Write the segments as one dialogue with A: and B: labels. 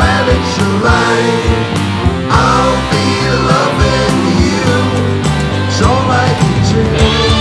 A: planets align. I'll be loving you, it's all I can do.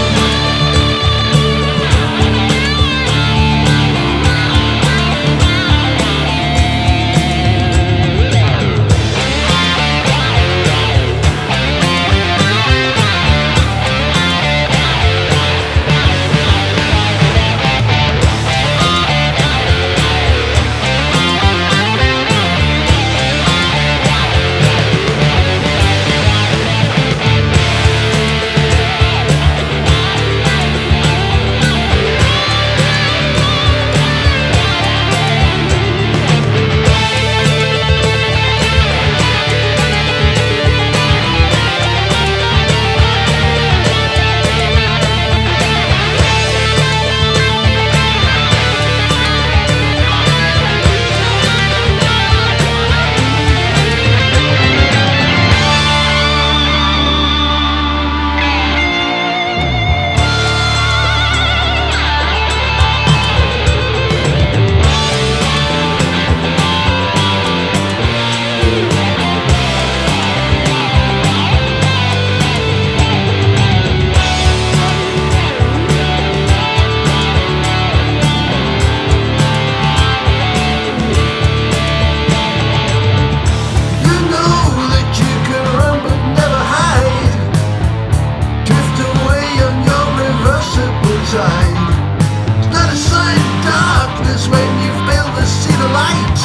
A: It's not a sign of darkness when you fail to see the light.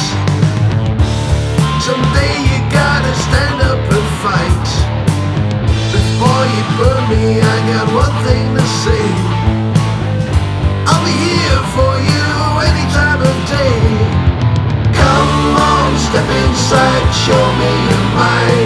A: Someday you gotta stand up and fight. Before you burn me, I got one thing to say. I'll be here for you any time of day. Come on, step inside, show me your mind.